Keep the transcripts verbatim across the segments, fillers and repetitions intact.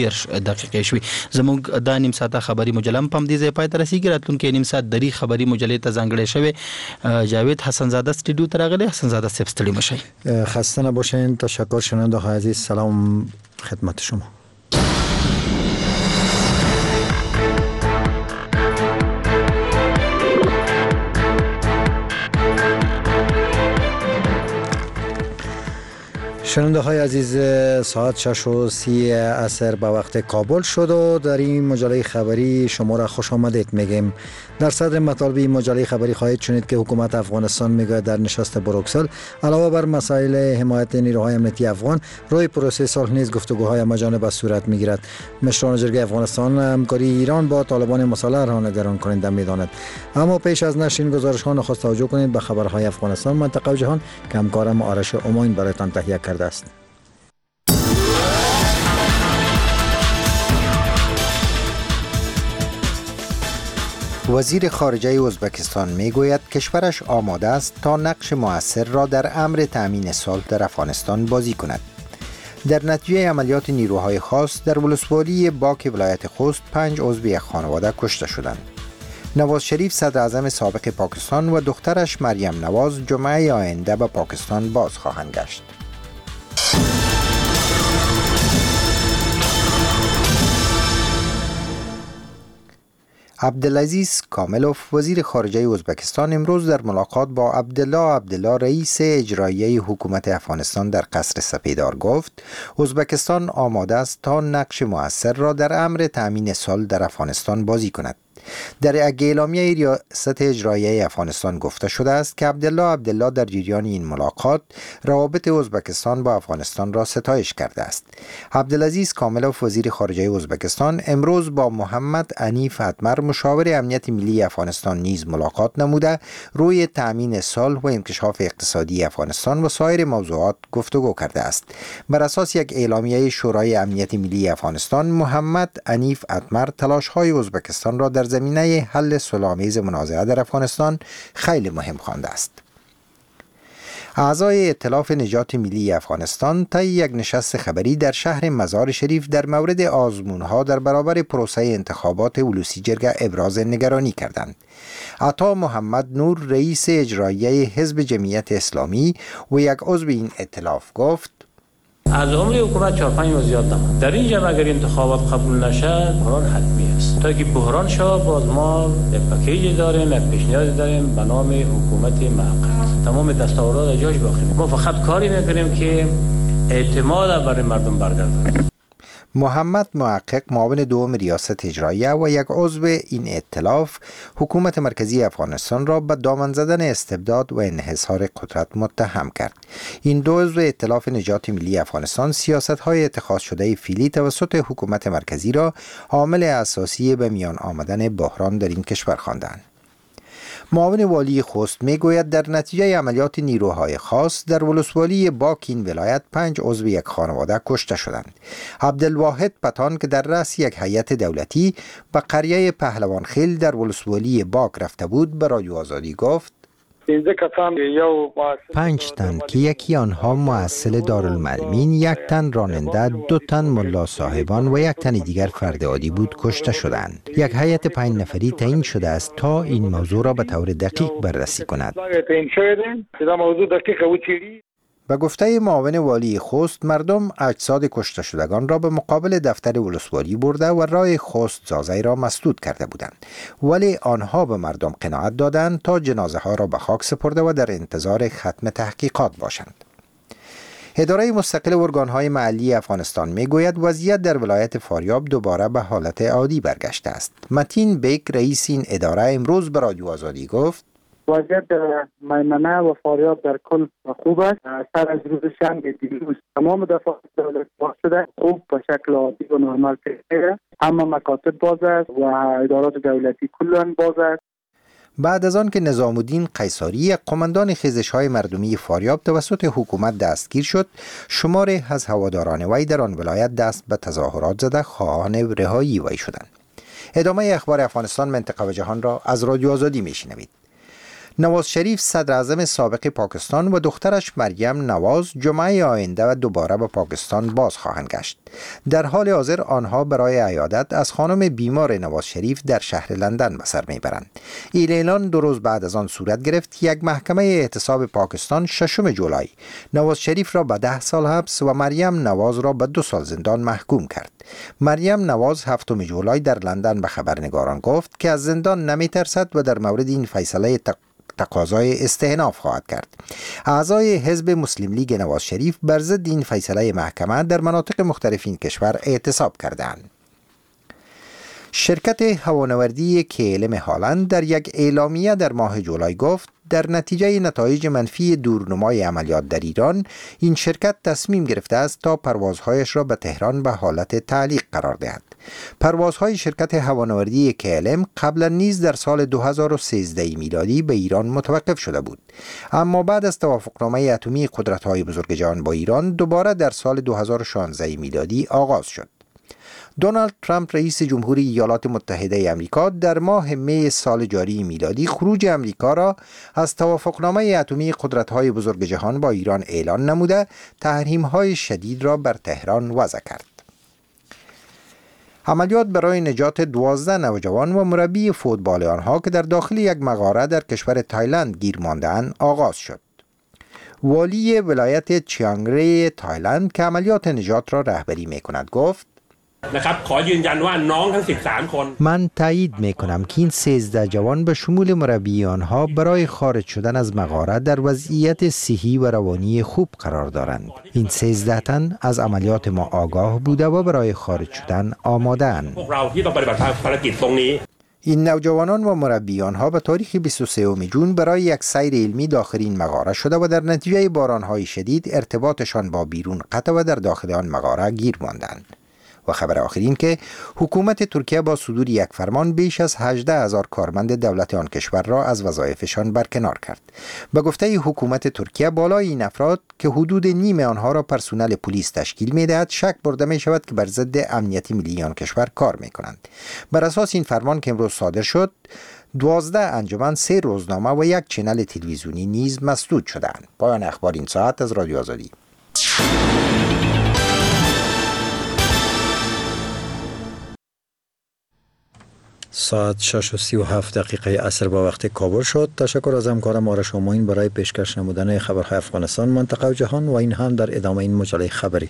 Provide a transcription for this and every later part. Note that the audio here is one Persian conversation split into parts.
دقیقې شوي. زموږ دا نیم ساعته خبري مجله هم په همدې ځای پای ته رسیږي. راتلونکي نیم ساعت دري خبري مجلې ته ځانګړی شوی. جاوید حسنزاده استودیو ته راغلی. حسنزاده صاحب ستړي مشئ. خسته نباشین. تشکر شنونده های عزیز. سلام خدمت شما. شنونده های عزیز، ساعت شش و سی عصر به وقت کابل شد و در این مجله خبری شما را خوش آمدید میگیم. در صدر مطالب این مجله خبری خواهید شنید که حکومت افغانستان میگوید در نشست بروکسل علاوه بر مسائل حمایت نیروهای امنیتی افغان، روی پروسه صلح نیز گفتگوهای همه‌جانبه صورت میگیرد. مشران جرگه افغانستان همکاری ایران با طالبان مسلح را نگران کننده میداند. اما پیش از نشر این گزارش ها نخست توجه کنید به خبرهای افغانستان، منطقه و جهان که همکارم آرش امین برایتان تهیه کرده است. وزیر خارجه ازبکستان میگوید کشورش آماده است تا نقش مؤثر را در امر تامین صلح در افغانستان بازی کند. در نتیجه عملیات نیروهای خاص در ولسوالی باک ولایت خوست پنج عضو یک خانواده کشته شدند. نواز شریف صدر اعظم سابق پاکستان و دخترش مریم نواز جمعه آینده به پاکستان باز خواهند گشت. عبدالعزیز کاملوف وزیر خارجه ازبکستان امروز در ملاقات با عبدالله عبدالله رئیس اجرایی حکومت افغانستان در قصر سپیدار گفت ازبکستان آماده است تا نقش مؤثر را در امر تامین صلح در افغانستان بازی کند. در یک اعلامیه ریاست اجرایی افغانستان گفته شده است که عبدالله عبدالله در جریان این ملاقات روابط ازبکستان با افغانستان را ستایش کرده است. عبدالعزیز کاملوف وزیر خارجه ازبکستان امروز با محمد انیف اتمر مشاور امنیت ملی افغانستان نیز ملاقات نموده روی تامین صلح و انکشاف اقتصادی افغانستان و سایر موضوعات گفتگو کرده است. بر اساس یک اعلامیه شورای امنیت ملی افغانستان، محمد انیف اتمر تلاش‌های ازبکستان را در زمینه حل صلح‌آمیز منازعه در افغانستان خیلی مهم خوانده است. اعضای ائتلاف نجات ملی افغانستان طی یک نشست خبری در شهر مزار شریف در مورد آزمون‌ها در برابر پروسه انتخابات ولوسی جرگه ابراز نگرانی کردند. عطا محمد نور رئیس اجرایی حزب جمعیت اسلامی و یک عضو این ائتلاف گفت: از عمر حکومت چهار پنج ماه زیاد نماند. در این جمع اگر انتخابات قبول نشد بحران حتمی است. تا که بحران شد باز ما یک پکیج داریم، یک پیشنهاد داریم به نام حکومت موقت. تمام دستاورات جاش باقی. ما فقط کاری میکنیم که اعتماد برای مردم برگرداند. محمد محقق معاون دوم ریاست اجراییه و یک عضو این ائتلاف حکومت مرکزی افغانستان را به دامن زدن استبداد و انحصار قدرت متهم کرد. این دو عضو ائتلاف نجات ملی افغانستان سیاست‌های اتخاذ شده فعلی توسط حکومت مرکزی را عامل اساسی به میان آمدن بحران در این کشور خواندند. معاون والی خوست میگوید در نتیجه عملیات نیروهای خاص در ولسوالی باک این ولایت پنج عضو یک خانواده کشته شدند. عبدالواحد پتان که در رأس یک هیئت دولتی به قریه پهلوان خیل در ولسوالی باک رفته بود به رادیو آزادی گفت: پنج تن که یکی آنها مؤسل دارالمعلمین، یک تن راننده، دو تن ملا صاحبان و یک تن دیگر فرد عادی بود کشته شدند. یک هیئت پنج نفری تعیین شده است تا این موضوع را به طور دقیق بررسی کند. به گفته معاون والی خوست، مردم اجساد کشته شدگان را به مقابل دفتر ولسوالی برده و راه خوست زازی را مسدود کرده بودند، ولی آنها به مردم قناعت دادند تا جنازه ها را به خاک سپرده و در انتظار ختم تحقیقات باشند. اداره مستقل ارگان‌های محلی افغانستان میگوید وضعیت در ولایت فاریاب دوباره به حالت عادی برگشته است. متین بیک رئیس این اداره امروز به رادیو آزادی گفت: وضعیت میمنه و فاریاب در کل خوب است. سر از روز شنبه دیروز تمام دفعات دولت باز شده، خوب به شکل عادی و نرمال پیش میره. اما مکاتب باز است و ادارات دولتی کلان باز است. بعد از آن که نظام الدین قیصری، قماندان خیزش‌های مردمی فاریاب توسط حکومت دستگیر شد، شماری از هواداران وی در آن ولایت دست به تظاهرات زده خواهان رهایی وی شدند. ادامه اخبار افغانستان، منطقه و جهان را از رادیو آزادی میشنوید. نواز شریف صدر اعظم سابق پاکستان و دخترش مریم نواز جمعه آینده و دوباره به پاکستان باز خواهند گشت. در حال حاضر آنها برای عیادت از خانم بیمار نواز شریف در شهر لندن به سر میبرند. این اعلان دو روز بعد از آن صورت گرفت که یک محکمه اعتصاب پاکستان ششم جولای نواز شریف را به ده سال حبس و مریم نواز را به دو سال زندان محکوم کرد. مریم نواز هفتم جولای در لندن به خبرنگاران گفت که از زندان نمیترسد و در مورد این فیصله تقاضای استئناف خواهد کرد. اعضای حزب مسلم لیگ نواز شریف بر ضد این فیصله محکمه در مناطق مختلف این کشور اعتصاب کردند. شرکت هوانوردی کی ال ام هالند در یک اعلامیه در ماه جولای گفت در نتیجه نتایج منفی دورنمای عملیات در ایران این شرکت تصمیم گرفته است تا پروازهایش را به تهران به حالت تعلیق قرار دهد. پروازهای شرکت هوانوردی کی ال ام قبلا نیز در سال دو هزار و سیزده میلادی به ایران متوقف شده بود، اما بعد از توافقنامه اتمی قدرت‌های بزرگ جهان با ایران دوباره در سال دو هزار و شانزده میلادی آغاز شد. دونالد ترامپ رئیس جمهوری ایالات متحده آمریکا در ماه می سال جاری میلادی خروج آمریکا را از توافقنامه اتمی قدرت‌های بزرگ جهان با ایران اعلان نموده تحریم‌های شدید را بر تهران وضع کرد. عملیات برای نجات دوازده نوجوان و مربی فوتبال آنها که در داخل یک مغاره در کشور تایلند گیر مانده‌اند آغاز شد. والی ولایت چیانگ ری تایلند که عملیات نجات را رهبری می‌کند گفت: من تایید می کنم که این سیزده جوان به شمول مربی آنها برای خارج شدن از مغاره در وضعیت صحی و روانی خوب قرار دارند. این سیزده تن از عملیات ما آگاه بوده و برای خارج شدن آماده اند. این نوجوانان و مربی آنها به تاریخ بیست و سوم جون برای یک سیر علمی داخل این مغاره شده و در نتیجه بارانهای شدید ارتباطشان با بیرون قطع و در داخل آن مغاره گیر ماندند. و خبر آخرین که حکومت ترکیه با صدور یک فرمان بیش از هجده هزار کارمند دولت آن کشور را از وظایفشان برکنار کرد. به گفته حکومت ترکیه بالای این افراد که حدود نیم آنها را پرسنل پلیس تشکیل می‌دهد شک برده می شود که بر ضد امنیت ملی آن کشور کار می‌کنند. بر اساس این فرمان که امروز صادر شد دوازده انجمن، سه روزنامه و یک چنل تلویزیونی نیز مسدود شدند. پایان اخبار این ساعت از رادیو آزادی. ساعت شش و سی و هفت دقیقه عصر با وقت کابل شد. تشکر از همکارم آرش اماین برای پیشکش نمودن خبرهای افغانستان، منطقه و جهان و این هم در ادامه این مجله خبری.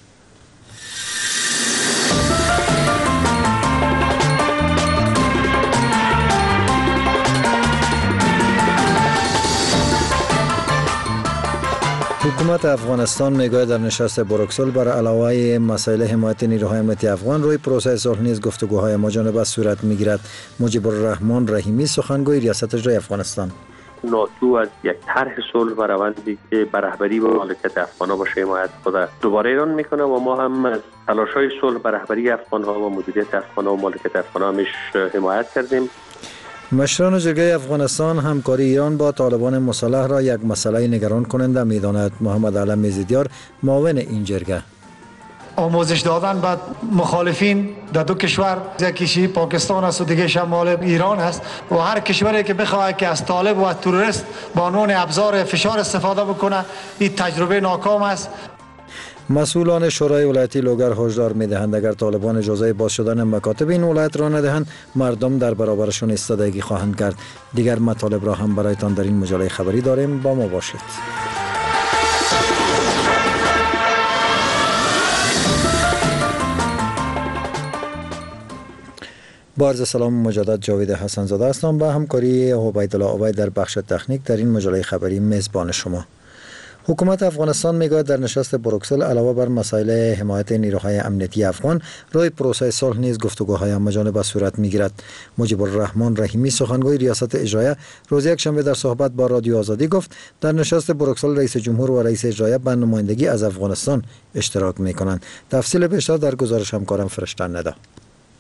حکومت افغانستان میگوید در نشست بروکسل بر علاوه مسائل حمایت نیروهای امنیتی افغان روی پروسه صلح نیز گفتگوهای مجانبه صورت میگیرد. مجیب الرحمان رحیمی سخنگوی ریاست اجرایی افغانستان: ناتو از یک طرح صلح و روندی که بر رهبری و مالکیت افغان‌ها باشه حمایت خود دوباره ایران میکنه و ما هم از تلاش‌های صلح بر رهبری افغان‌ها و مدیریت افغان‌ها و مالکیت افغان‌ها میش حمایت کردیم. مشران جرگه افغانستان همکاری ایران با طالبان مسلح را یک مسئله نگران کننده می‌داند. محمد علم زیدیار معاون این جرگه: آموزش دادن به مخالفین در دو کشور، یکیش پاکستان است و دیگه شمال ایران است و هر کشوری که بخواد که از طالب و تروریست با عنوان ابزار فشار استفاده بکنه این تجربه ناکام است. مسئولان شورای ولایتی لوگر هشدار می‌دهند اگر طالبان اجازه باز شدن مکاتب این ولایت را ندهند مردم در برابرشون ایستادگی خواهند کرد. دیگر مطالب را هم برایتان در این مجله خبری داریم، با ما باشید. با عرض سلام مجدد جاوید حسن زاده هستم با همکاری عبیدالله عبید در بخش تکنیک در این مجله خبری میزبان شما. حکومت افغانستان میگوید در نشست بروکسل علاوه بر مسائل حمایت نیروهای امنیتی افغان روی پروسه صلح نیز گفتگوهای همجانبه صورت میگیرد. مجیب الرحمان رحیمی سخنگوی ریاست اجرایی روز یکشنبه در صحبت با رادیو آزادی گفت در نشست بروکسل رئیس جمهور و رئیس اجرایی به نمایندگی از افغانستان اشتراک میکنند. تفصیل بیشتر در گزارش همکارم فرشته ندا.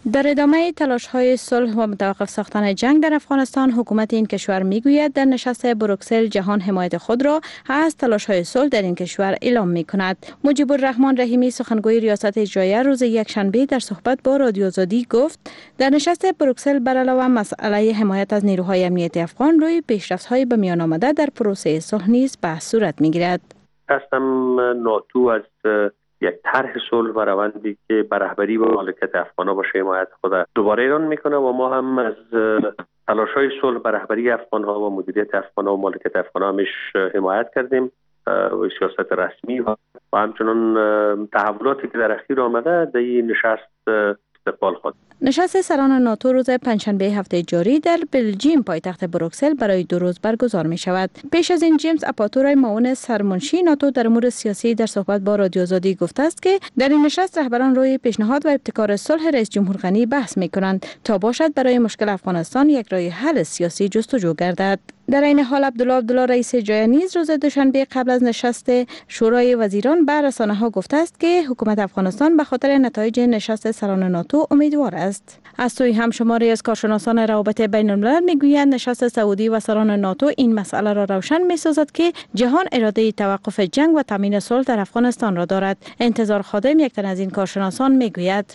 در ادامه تلاش‌های صلح و متوقف ساختن جنگ در افغانستان، حکومت این کشور می‌گوید در نشست بروکسل جهان حمایت خود را از تلاش‌های صلح در این کشور اعلام می‌کند. مجیب الرحمن رحیمی سخنگوی ریاست اجراییه روز یکشنبه در صحبت با رادیو آزادی گفت در نشست بروکسل بر علاوه مسئله حمایت از نیروهای امنیتی افغان روی پیشرفت‌های به میان آمده در پروسه صلح نیز بحث صورت می‌گیرد. قسم ناتو از یک طرح صلح و روندی که بر رهبری و مالکیت افغان‌ها باشه حمایت خود دوباره اعلان میکنه و ما هم از تلاش‌های صلح بر رهبری افغان‌ها و مدیریت افغان‌ها و مالکیت افغان‌ها همیش حمایت کردیم و سیاست رسمی و همچنان تحولاتی که در اخیر آمده در این نشست استقبال خود. نشست سران ناتو روز پنجشنبه هفته جاری در بلژیم پایتخت بروکسل برای دو روز برگزار می شود. پیش از این جیمز آپاتورای معاون سرمنشی ناتو در امور سیاسی در صحبت با رادیو آزادی گفته است که در این نشست رهبران روی پیشنهاد و ابتکار صلح رئیس جمهور غنی بحث می کنند تا باشد برای مشکل افغانستان یک راه حل سیاسی جستجو گردد. در این حال عبدالله عبدالله رئیس اجرایی نیز روز دوشنبه قبل از نشست شورای وزیران بر رسانه‌ها گفته است که حکومت افغانستان به خاطر نتایج نشست سران ناتو امیدوار است. از سوی هم شماری از کارشناسان روابط بین الملل میگویند نشست سعودی و سران ناتو این مسئله را روشن می‌سازد که جهان اراده توقف جنگ و تامین صلح در افغانستان را دارد. انتظار خادم یک تن از این کارشناسان میگوید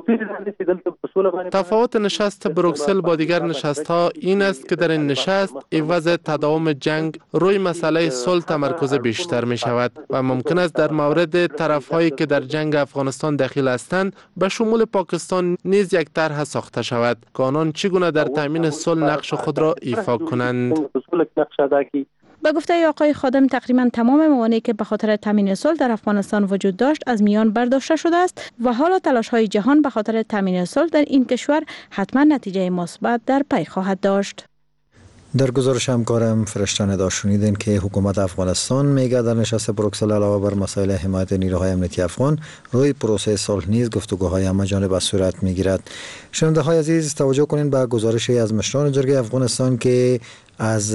تفاوت نشست بروکسل با دیگر نشست‌ها این است که در این نشست عوض تداوم جنگ روی مسئله صلح تمرکز بیشتر می شود و ممکن است در مورد طرف‌هایی که در جنگ افغانستان دخیل هستند به شمول پاکستان نیز یک طرح ساخته شود که آنان چگونه در تامین صلح نقش خود را ایفا کنند. به گفته آقای خادم تقریبا تمام موانعی که به خاطر تامین صلح در افغانستان وجود داشت از میان برداشته شده است و حالا تلاش‌های جهان به خاطر تامین صلح در این کشور حتما نتیجه مثبت در پی خواهد داشت. در گزارش همکارم فرشته ندار شنیدین که حکومت افغانستان میگه در نشست بروکسل علاوه بر مسائل حمایت نیروهای امنیتی افغان روی پروسه صلح نیز گفتگوهای همه‌جانبه صورت میگیرد. شنونده های عزیز توجه کنین به گزارشی از مشران جرگه افغانستان که از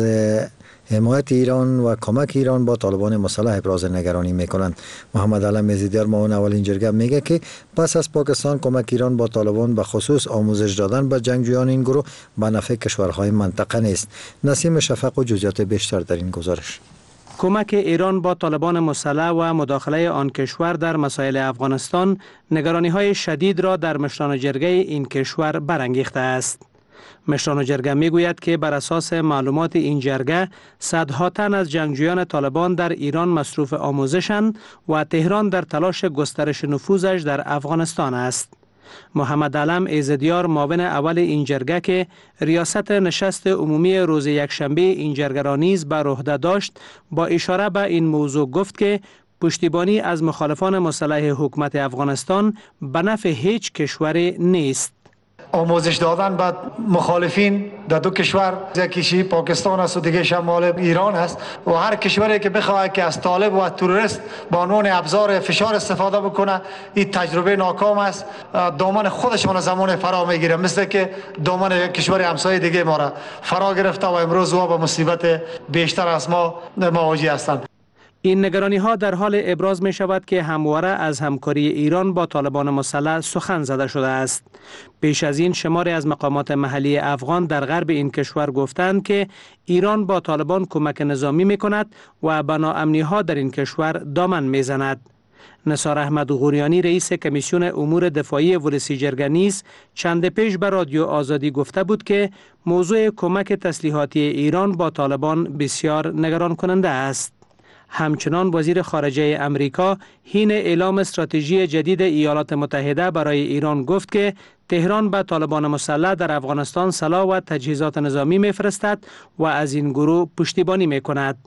حمایت ایران و کمک ایران با طالبان مسلح ابراز نگرانی میکنند. محمد علم یزیدیار معاون اولین جرگه میگه که پس از پاکستان کمک ایران با طالبان به خصوص آموزش دادن به جنگجویان این گروه به نفع کشورهای منطقه نیست. نسیم شفق و جزئیات بیشتر در این گزارش. کمک ایران با طالبان مسلح و مداخله آن کشور در مسائل افغانستان نگرانی‌های شدید را در مشران جرگه این کشور برانگیخته است. مشران جرگه میگوید که بر اساس معلومات این جرگه صدها تن از جنگجویان طالبان در ایران مصروف آموزشند و تهران در تلاش گسترش نفوذش در افغانستان است. محمد علم ایزدیار معاون اول این جرگه که ریاست نشست عمومی روز یکشنبه این جرگه را نیز بر عهده داشت با اشاره به این موضوع گفت که پشتیبانی از مخالفان مسلح حکومت افغانستان به نفع هیچ کشوری نیست. آموزش دادن به مخالفین در دو کشور، یکیشی پاکستان است و دیگه شمال ایران است و هر کشوری که بخواد که از طالب و تروریست به عنوان ابزار فشار استفاده بکنه این تجربه ناکام است. دامن خودشان زمان فرا میگیره، مثل که دامن کشور همسایه دیگه ما را فرا گرفته و امروز او به مصیبت بیشتر از ما مواجه هستند. این نگرانی ها در حال ابراز می شود که همواره از همکاری ایران با طالبان مسلح سخن زده شده است. پیش از این شماری از مقامات محلی افغان در غرب این کشور گفتند که ایران با طالبان کمک نظامی می کند و به ناامنی ها در این کشور دامن می زند. نثار احمد غوریانی رئیس کمیسیون امور دفاعی ولسی جرگه نیز چند پیش به رادیو آزادی گفته بود که موضوع کمک تسلیحاتی ایران با طالبان بسیار نگران کننده است. همچنان وزیر خارجه امریکا حین اعلام استراتژی جدید ایالات متحده برای ایران گفت که تهران به طالبان مسلح در افغانستان سلاح و تجهیزات نظامی می‌فرستد و از این گروه پشتیبانی می‌کند.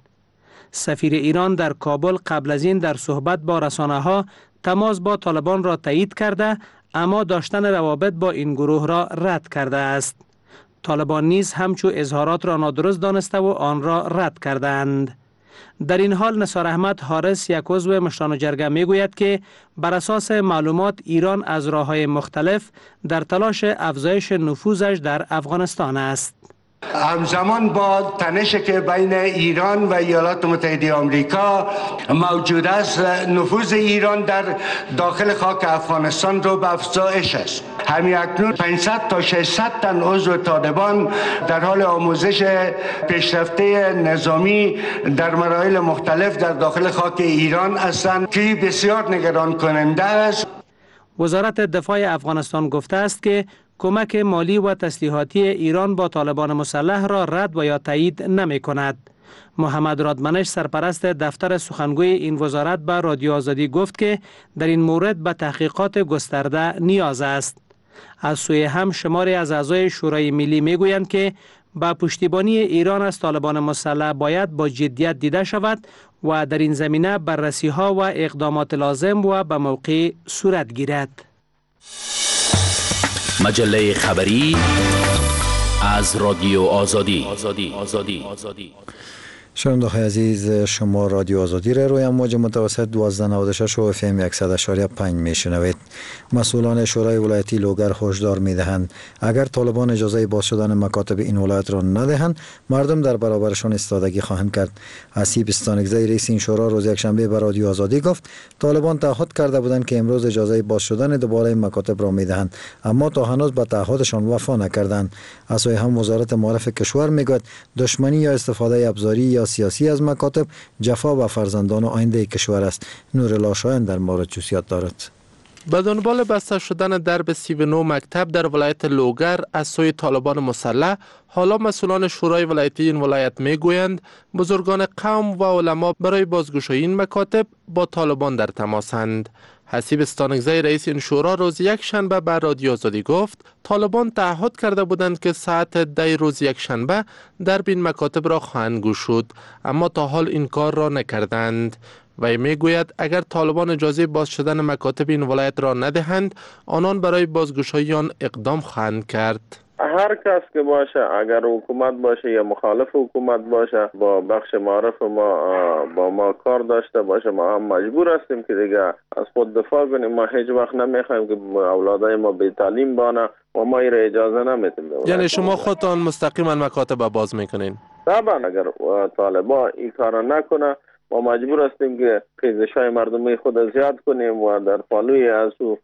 سفیر ایران در کابل قبل از این در صحبت با رسانه‌ها تماس با طالبان را تایید کرده اما داشتن روابط با این گروه را رد کرده است. طالبان نیز همچو اظهارات را نادرست دانسته و آن را رد کردند. در این حال نثار احمد حارس یک عضو مشران جرگه میگوید که بر اساس معلومات ایران از راه‌های مختلف در تلاش افزایش نفوذش در افغانستان است. همزمان با تنشی که بین ایران و ایالات متحده آمریکا موجود است، نفوذ ایران در داخل خاک افغانستان رو به افزایش است. همین اکنون پانصد تا ششصد تن عضو طالبان در حال آموزش پیشرفته نظامی در مراحل مختلف در داخل خاک ایران هستند که بسیار نگران کننده است. وزارت دفاع افغانستان گفته است که کمک مالی و تسلیحاتی ایران با طالبان مسلح را رد و یا تایید نمی کند. محمد رادمنش سرپرست دفتر سخنگوی این وزارت به رادیو آزادی گفت که در این مورد به تحقیقات گسترده نیاز است. از سوی هم شماری از اعضای شورای ملی می گویند که با پشتیبانی ایران از طالبان مسلح باید با جدیت دیده شود و در این زمینه بررسی ها و اقدامات لازم و به موقع صورت گیرد. مجله خبری از رادیو آزادی. آزادی. آزادی. آزادی. شنونده‌های عزیز، شما رادیو آزادی را روی امواج متوسط دوازده نود و شش و اف ام صد و یک و پنج میشنوید. مسئولان شورای ولایتی لوگر هشدار میدهند اگر طالبان اجازه باز شدن مکاتب این ولایت را ندهند، مردم در برابرشان ایستادگی خواهند کرد. حسیب استانکزی رئیس این شورا روز یکشنبه به رادیو آزادی گفت طالبان تعهد کرده بودند که امروز اجازه باز شدن دوباره مکاتب را میدهند، اما تا هنوز به تعهدشان وفا نکردند. از سوی هم وزارت معارف کشور میگوید دشمنی یا استفاده ابزاری یا سیاسی از مکاتب جفا و فرزندان و آینده کشور است. نورالله شایان در مورد جزئیات دارد. به دنبال بسته شدن درب سی و نه مکتب در ولایت لوگر از سوی طالبان مسلح، حالا مسئولان شورای ولایتی این ولایت میگویند بزرگان قوم و علما برای بازگشایی این مکاتب با طالبان در تماسند. حسیب استانکزی رئیس این شورا روز یک شنبه به رادیو آزادی گفت طالبان تعهد کرده بودند که ساعت ده روز یک شنبه درب این مکاتب را خواهند گشود، اما تا حال این کار را نکردند. و میگوید اگر طالبان اجازه باز شدن مکاتب این ولایت را ندهند، آنان برای بازگشایی آن اقدام خواهند کرد. هر کس که باشه، اگر حکومت باشه یا مخالف حکومت باشه، با بخش معارف ما با ما کار داشته باشه، ما هم مجبور هستیم که دیگه از خود دفاع کنیم. ما هیچ وقت نمیخوایم که اولادای ما بی تعلیم بانه و ما این را اجازه نمیدیم. یعنی شما خودتان مستقیما مکاتب باز میکنین؟ طبعا اگر طالبان این کار نکنه ما مجبور هستیم که خیزش‌های مردمی خود زیاد کنیم و در پالوی از او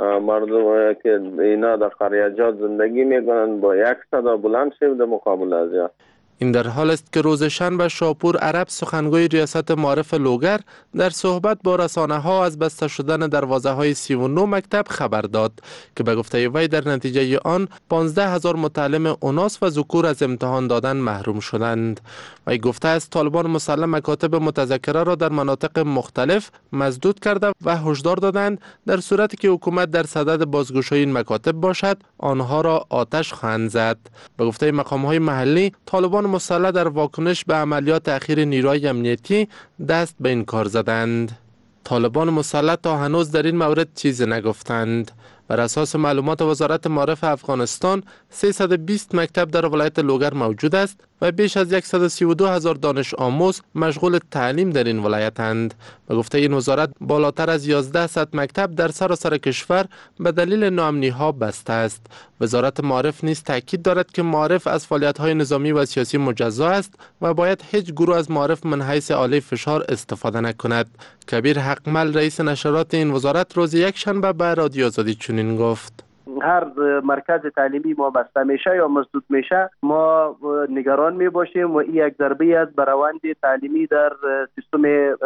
مردم که اینا در قریجات زندگی میکنن با یک صدا بلند شیم در مقابل از یا. این در حال است که روز شنبه شاپور عرب سخنگوی ریاست معارف لوگر در صحبت با رسانه ها از بسته شدن دروازه های سی و نه مکتب خبر داد که به گفته وی در نتیجه آن پانزده هزار متعلم اوناس و ذکور از امتحان دادن محروم شدند. وی گفته است طالبان مسلح مکاتب متذکره را در مناطق مختلف مسدود کرده و هشدار دادند در صورتی که حکومت در صدد بازگشایی این مکاتب باشد آنها را آتش خواهند زد. به گفته مقام های محلی طالبان مسلح در واکنش به عملیات اخیر نیروهای امنیتی دست به این کار زدند. طالبان مسلح تا هنوز در این مورد چیزی نگفتند. بر اساس معلومات وزارت معارف افغانستان سیصد و بیست مکتب در ولایت لوگر موجود است و بیش از صد و سی و دو هزار دانش آموز مشغول تعلیم در این ولایتند. به گفته این وزارت بالاتر از یازده صد مکتب در سراسر کشور به دلیل ناامنی ها بسته است. وزارت معارف نیز تاکید دارد که معارف از فعالیت های نظامی و سیاسی مجزا است و باید هیچ گروه از معارف من حیث آله فشار استفاده نکند. کبیر حقمل رئیس نشرات این وزارت روز یک شنبه به رادیو آزادی چنین گفت: هر مرکز تعلیمی ما بسته میشه یا مسدود میشه ما نگران می باشیم و این یک ضربه است بر روند تعلیمی در سیستم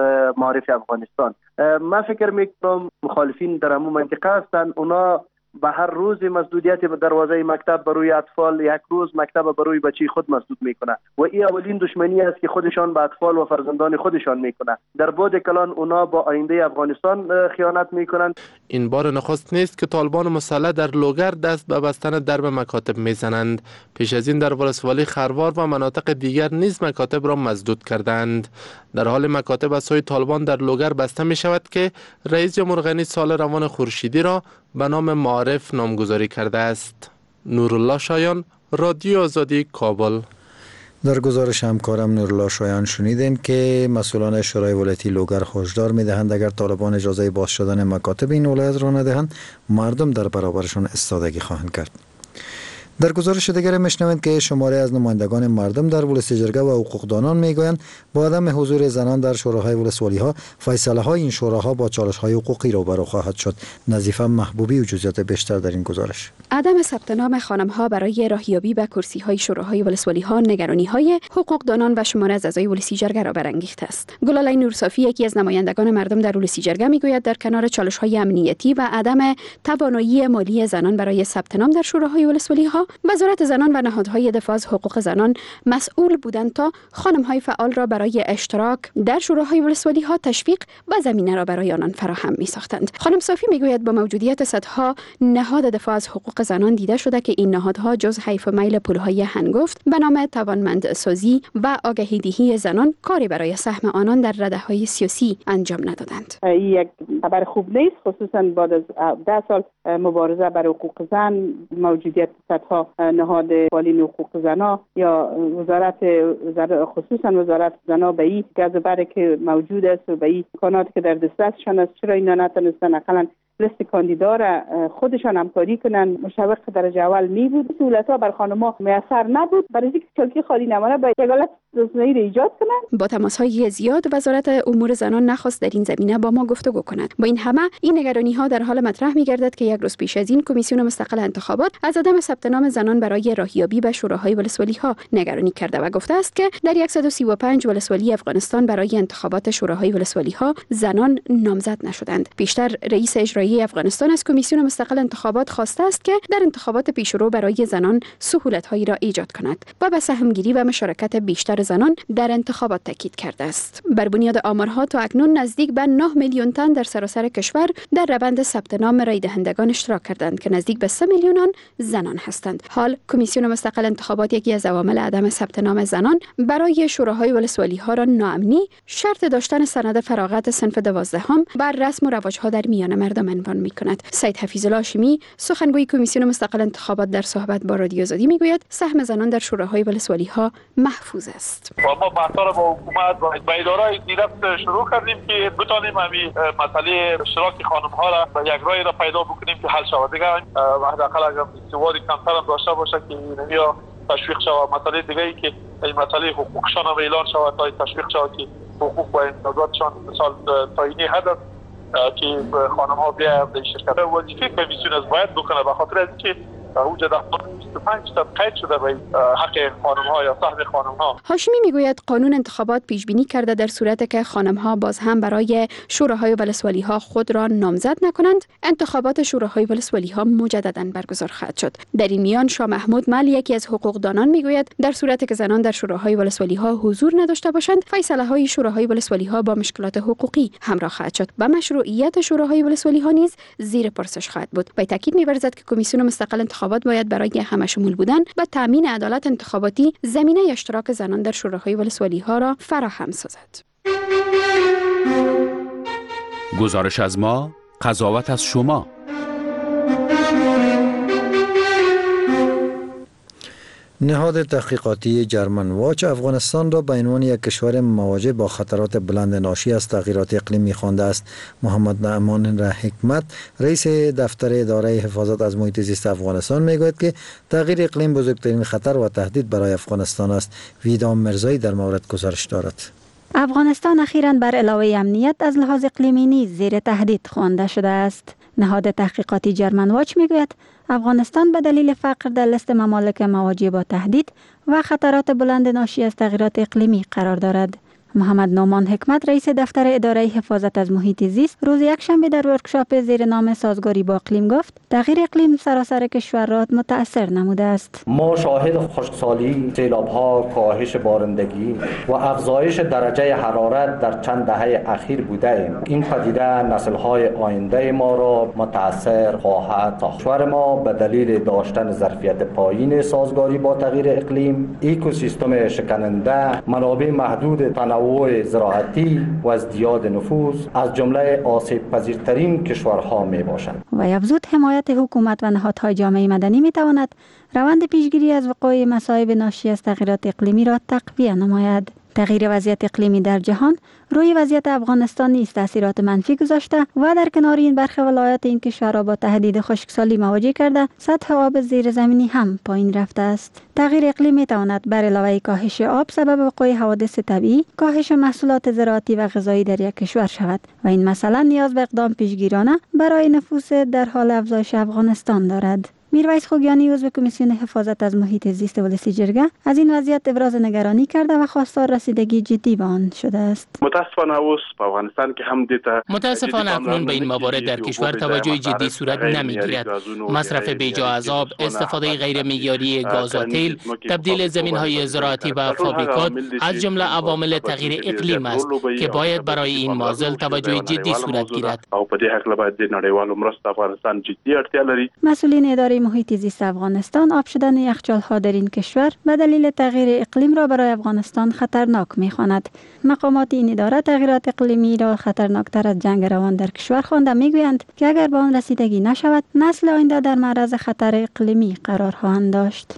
معارف افغانستان. من فکر میکنم مخالفین در همون منطقه هستند، اونا به هر روز مسدودیت به دروازه مکتب برای اطفال، یک روز مکتب برای بچه خود مسدود میکنه و این اولین دشمنی است که خودشان به اطفال و فرزندان خودشان میکنه. در بعد کلان اونا با آینده افغانستان خیانت میکنند. این بار نخست نیست که طالبان مسلح در لوگر دست به بستن درب مکاتب میزنند. پیش از این در ولسوالی خروار و مناطق دیگر نیز مکاتب را مسدود کردند. در حال مکاتب از سوی طالبان در لوگر بسته می شود که رئیس جمهور غنی سال روان خورشیدی را به نام معارف نامگذاری کرده است. نورالله شایان، رادیو آزادی، کابل. در گزارش همکارم نورالله شایان شنیدین که مسئولان شورای ولایتی لوگر هشدار می‌دهند اگر طالبان اجازه باز شدن مکاتب این ولایت را ندهند، مردم در برابرشان ایستادگی خواهند کرد. در گزارش دیگر میشنوید که شماری از نمایندگان مردم در ولسیجرگه و حقوقدانان میگویند با عدم حضور زنان در شوراهای ولسوالی ها فیصله های این شوراها با چالش های حقوقی روبرو خواهد شد. نظیفه محبوبی و جزئیات بیشتر در این گزارش. عدم ثبت نام خانم ها برای راهیابی به کرسی های شوراهای ولسوالی ها نگرانی های حقوقدانان و شماری از اعضای ولسیجرگه را برانگیخته است. گلالای نورصافی یکی از نمایندگان مردم در ولسیجرگه میگوید در کنار چالش های امنیتی و عدم توانایی مالی زنان برای ثبت نام در شوراهای ولسوالی ها، وزارت زنان و نهادهای دفاع از حقوق زنان مسئول بودند تا خانم‌های فعال را برای اشتراک در شوراهای ولسوالی ها تشویق و زمینه را برای آنان فراهم می‌ساختند. خانم صافی میگوید با موجودیت صدها نهاد دفاع از حقوق زنان دیده شده که این نهادها جز حیف و میل پول‌های هنگفت به نام توانمندسازی و آگاهی‌دهی زنان کاری برای سهم آنان در رده‌های سیاسی انجام ندادند. این یک خبر خوب نیست، خصوصا بعد از ده سال مبارزه برای حقوق زن، موجودیت صدها نهاد بالین حقوق زنان یا وزارت خصوصا وزارت زنان به این گزبره که موجود است و به این امکاناتی که در دسترسشان است، چرا اینا نتونستن اقلا لیست کاندیدا را خودشان همکاری کنن؟ مشوق درجه اول می بود، سهولت‌ها بر خانم‌ها میسر نبود، برای اینکه چالکی خالی نمانه با حالت رسانه‌ای را ایجاد کنند. با تماس‌های زیاد وزارت امور زنان نخواست در این زمینه با ما گفتگو کند. با این همه این نگرانی‌ها در حال مطرح می‌گردد که یک روز پیش از این کمیسیون مستقل انتخابات از عدم ثبت نام زنان برای راهیابی به شوراهای ولسوالی‌ها نگرانی کرده و گفته است که در صد و سی و پنج ولسوالی افغانستان برای انتخابات شوراهای ولسوالی‌ها زنان نامزد نشدند. پیشتر رئیس اجرایی افغانستان از کمیسیون مستقل انتخابات خواسته است که در انتخابات پیشرو برای زنان سهولت‌هایی را ایجاد کند و به سهمگیری و مشارکت بیشتر زنان در انتخابات تاکید کرده است. بر بنیاد آمارها تا اکنون نزدیک به نه میلیون تن در سراسر کشور در روند ثبت نام رای دهندگان اشتراک کردند که نزدیک به سه میلیون زنان هستند. حال کمیسیون مستقل انتخابات یکی از عوامل عدم ثبت نام زنان برای شوراهای ولسوالی‌ها را ناامنی، شرط داشتن سند فراغت صنف دوازدهم بر رسم و رواج‌ها در میان مردم عنوان می‌کند. سید حفیظالله هاشمی سخنگوی کمیسیون مستقل انتخابات در صحبت با رادیو آزادی میگوید سهم زنان در شوراهای ولسوالی‌ها محفوظ است. ما بحث‌ها با حکومت و با اداره دیرفت شروع کردیم که بتانیم همین مسئله اشتراک خانم‌ها را و یک راه را پیدا بکنیم که حل شود. دیگه حداقل اگر استواری کمتر هم داشته باشه که نمیا تشویق شود. مسئله دیگه ای که این مسئله حقوقشان هم اعلان شود تا تشویق شود که حقوق و امتیازاتشان مثال تعیینی هست که خانم ها بیا به شرکت وظیفه کمیسیون از باید بکنه به خاطر از اینکه حدود بیست و پنج تا قید شده به حق خانم ها یا سهم خانم ها. هاشمی میگوید قانون انتخابات پیش بینی کرده در صورتی که خانم ها باز هم برای شوراهای ولسوالی ها خود را نامزد نکنند، انتخابات شوراهای ولسوالی ها مجددا برگزار خواهد شد. در این میان شاه محمود مل یکی از حقوقدانان میگوید در صورتی که زنان در شوراهای ولسوالی ها حضور نداشته باشند، فیصله های شوراهای ولسوالی ها با مشکلات حقوقی همراه خواهد شد و مشروعیت شوراهای ولسوالی ها نیز زیر پرسش خواهد بود. با تاکید می‌ورزد که کمیسیون مستقل انتخابات باید برای همه شمول بودن و تامین عدالت انتخاباتی زمینه اشتراک زنان در شوراهای ولسوالی ها را فراهم سازد. گزارش از ما، قضاوت از شما. نهاد تحقیقاتی جرمن واچ افغانستان را به عنوان یک کشور مواجه با خطرات بلند ناشی از تغییرات اقلیمی خوانده است. محمد نعمان حکمت رئیس دفتر اداره حفاظت از محیط زیست افغانستان میگوید که تغییر اقلیم بزرگترین خطر و تهدید برای افغانستان است. ویدام مرزایی در مورد گزارش دارد. افغانستان اخیراً بر علاوه امنیت از لحاظ اقلیمی نیز زیر تهدید خوانده شده است. نهاد تحقیقاتی جرمن واچ میگوید افغانستان به دلیل فقر در لیست ممالک مواجه با تهدید و خطرات بلند ناشی از تغییرات اقلیمی قرار دارد. محمد نعمان حکمت رئیس دفتر اداره حفاظت از محیط زیست روز یکشنبه در ورکشاپ زیر نام سازگاری با اقلیم گفت تغییر اقلیم سراسر کشور را متاثر نموده است. ما شاهد خشکسالی، سیلاب‌ها، کاهش بارندگی و افزایش درجه حرارت در چند دهه اخیر بوده ایم. این پدیده نسل‌های آینده ما را متاثر خواهد ساخت. کشور ما به دلیل داشتن ظرفیت پایین سازگاری با تغییر اقلیم، اکوسیستم شکننده، منابع محدود تنوع زراعتی و ازدیاد نفوذ از جمله آسیب پذیرترین کشورها می باشند. و افزود حمایت حکومت و نهادهای جامعه مدنی می تواند روند پیشگیری از وقوع مصائب ناشی از تغییرات اقلیمی را تقویت نماید. تغییر وضعیت اقلیمی در جهان روی وضعیت افغانستان نیز تاثیرات منفی گذاشته و در کنار این برخی ولایات این کشور را با تهدید خشکسالی مواجه کرده، سطح آب زیرزمینی هم پایین رفته است. تغییر اقلیم می تواند بر علاوه کاهش آب سبب وقوع حوادث طبیعی، کاهش محصولات زراعتی و غذایی در یک کشور شود و این مسئله نیاز به اقدام پیشگیرانه برای نفوذ در حال افزایش افغانستان دارد. میرویس خوگیانی عضو کمیسیون حفاظت از محیط زیست ولسی جرگه از این وضعیت ابراز نگرانی کرده و خواستار رسیدگی جدی به آن شده است. متاسفانه اوس په افغانستان کې هم دیتا متاسفانه اکنون به این موارد در کشور توجه جدی صورت نمیگیرد. مصرف بیجا از آب، استفاده غیر معیاری گاز و تیل، تبدیل زمین‌های زراعتی و فابریکات از جمله عوامل تغییر اقلیم است که باید برای این معضل توجه جدی صورت گیرد. او په دې حق باید د نړیوالو مرستو افغانستان جدي اړتیا لري. مسئولین اداره محیط زیست افغانستان آب شدن یخچال‌ها در این کشور به دلیل تغییر اقلیم را برای افغانستان خطرناک می‌خواند. مقامات این اداره تغییرات اقلیمی را خطرناکتر از جنگ روان در کشور خوانده می‌گویند که اگر به آن رسیدگی نشود، نسل آینده در معرض خطر اقلیمی قرار خواهند داشت.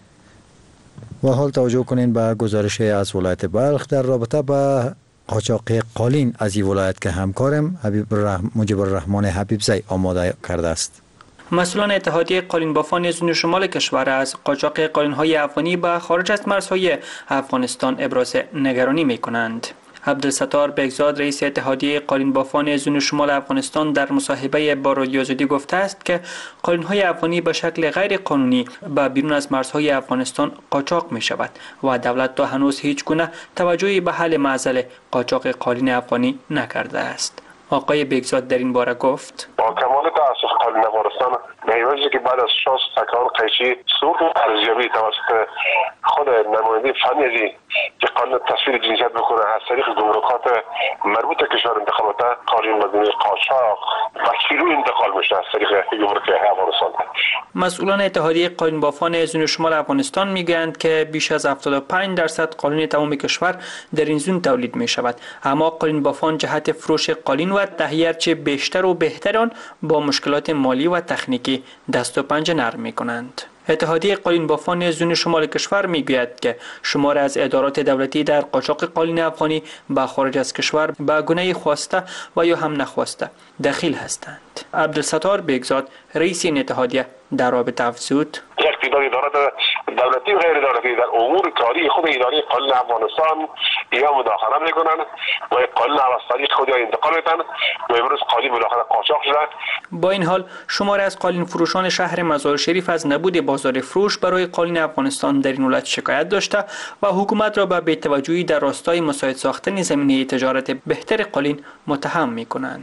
و حال توجه کنین به گزارش از ولایت بلخ در رابطه با قاچاق قالین از این ولایت که همکارم حبیب الرحمن مجیب الرحمن حبیبزی آماده کرده است. مسئولان اتحادیه قالین بافان زون شمال کشور از قاچاق قالین‌های افغانی به خارج از مرزهای افغانستان ابراز نگرانی می‌کنند. عبدالستار بگزاد رئیس اتحادیه قالین بافان زون شمال افغانستان در مصاحبه با رادیو آزادی گفته است که قالین‌های افغانی به شکل غیر قانونی به بیرون از مرزهای افغانستان قاچاق می شود و دولت تا هنوز هیچ گونه توجهی به حل معضل قاچاق قالین افغانی نکرده است. آقای بگزاد در این باره گفت: با کمال تأسف قالین افغانستان به عوضی که بعد از شش تکرار قیچی صورت ارزیابی توسط خود نماینده فنی که قانون تصویر جنسیت بکنه از طریق گمرکات مربوط کشور انتخابات قالین بدون قاچاق و کیلو انتقال میشه از طریق گمرک افغانستان. مسئولان اتحادیه قالین بافان زون شمال افغانستان میگویند که بیش از هفتاد و پنج درصد قالین تمام کشور در این زون تولید می شود، اما قالین بافان جهت فروش قالین و تهیه چه بیشتر و بهتر آن با مشکلات مالی و تکنیکی دست و پنجه نرم می کنند. اتحادیه قالین بافان زون شمال کشور میگوید که شمار از ادارات دولتی در قاچاق قالین افغانی به خارج از کشور به گونه خواسته و یا هم نخواسته دخیل هستند. عبدالستار بگزاد رئیس این اتحادیه در رابطه افزود: اقتدار ادارات دولتی و غیر دولتی در امور کاری خود اداره قالین افغانستان یا مداخله میکنند و قالین افغانستانی خود انتقال میدن و امروز قالین بالاخره قاچاق شده. با این حال شمار از قالین فروشان شهر مزار شریف از نبود بازار فروش برای قالین افغانستان در این ولایت شکایت داشته و حکومت را به بی‌توجهی در راستای مساعد ساختن زمینه تجارت بهتر قالین متهم میکنند.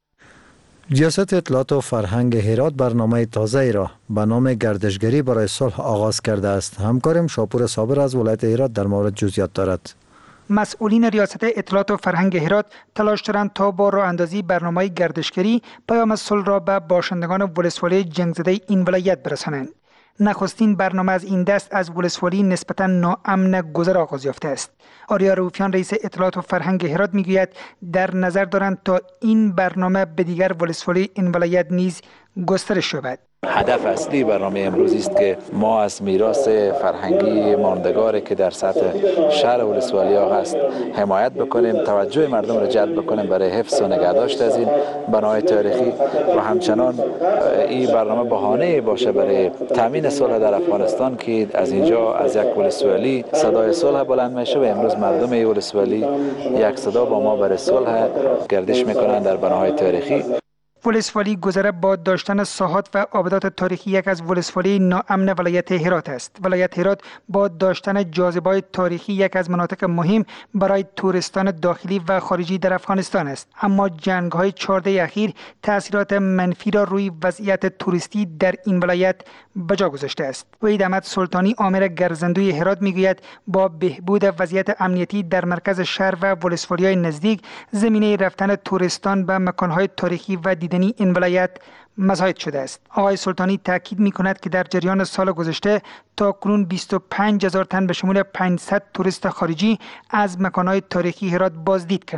ریاست اطلاعات و فرهنگ هرات برنامه تازه‌ای را به نام گردشگری برای صلح آغاز کرده است. همکارم شاپور صابر از ولایت هرات در مورد جزئیات دارد. مسئولین ریاست اطلاعات و فرهنگ هرات تلاش دارند تا با راه اندازی برنامه گردشگری پیام صلح را به باشندگان ولسوالی جنگ زده این ولایت برسانند. نخستین برنامه از این دست از ولسوالی نسبتا ناامن گذر آغاز یافته است. آریا روفیان رئیس اطلاعات و فرهنگ هرات میگوید در نظر دارند تا این برنامه به دیگر ولسوالی این ولایت نیز گسترش یابد. هدف اصلی برنامه امروز است که ما از میراث فرهنگی ماندگاری که در سطح شهر ولسوالیا هست حمایت بکنیم، توجه مردم را جلب بکنیم برای حفظ و نگهداشت از این بناهای تاریخی و همچنان این برنامه بهانه باشه برای تامین صلح در افغانستان که از اینجا از یک ولسوالی صدای صلح بلند میشه و امروز مردم این ولسوالی یک صدا با ما برای صلح گردش میکنند در بناهای تاریخی. ولسوالی گذره با داشتن ساحات و آبادات تاریخی یک از ولسوالی ناامن ولایت هرات است. ولایت هرات با داشتن جاذبه‌های تاریخی یک از مناطق مهم برای توریستان داخلی و خارجی در افغانستان است، اما جنگ‌های چهارده اخیر تأثیرات منفی را روی وضعیت توریستی در این ولایت به جا گذاشته است. وحید احمد سلطانی آمر گرزندوی هرات میگوید با بهبود وضعیت امنیتی در مرکز شهر و ولسوالی‌های نزدیک زمینه رفتن توریستان به مکان‌های تاریخی و دیدنی این ولایت مزاید شده است. آقای سلطانی تاکید می‌کند که در جریان سال گذشته تا کنون بیست و پنج هزار تن به شمول پانصد توریست خارجی از مکان‌های تاریخی هرات بازدید کردند.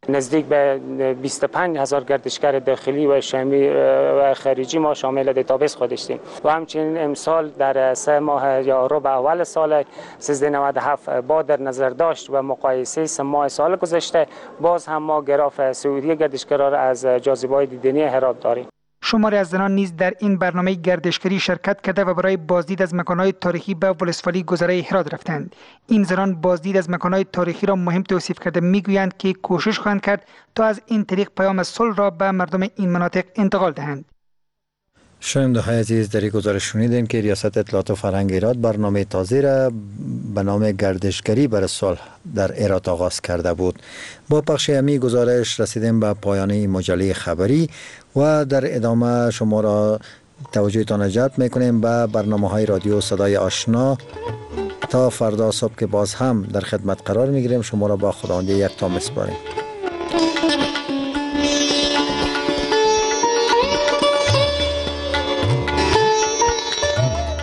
نزدیک به بیست و پنج هزار گردشگر داخلی و شامی و خارجی ما شامل دیتابیس خود داشتیم و همچنین امسال در سه ماه یا ربع اول سال سیزده نود و هفت با در نظر داشت و مقایسه سه ماه سال گذشته باز هم ما گراف سعودی گردشگران را از جاذبه‌های دیدنی هرات داریم. شماری از زنان نیز در این برنامه گردشگری شرکت کرده و برای بازدید از مکان‌های تاریخی به ولسوالی گذره هرات رفتند. این زنان بازدید از مکان‌های تاریخی را مهم توصیف کرده میگویند که کوشش خواهند کرد تا از این طریق پیام صلح را به مردم این مناطق انتقال دهند. شنونده‌های عزیز، در این گزارش شنیدیم که ریاست اطلاعات و فرهنگ هرات برنامه تازه را به نام گردشگری برای صلح در هرات آغاز کرده بود. با پخش همین گزارش رسیدیم به پایان این مجله خبری و در ادامه شما را توجهتان جلب میکنیم به برنامه‌های رادیو صدای آشنا. تا فردا صبح که باز هم در خدمت قرار میگیریم. شما را با خداوندی یکتا میسپاریم.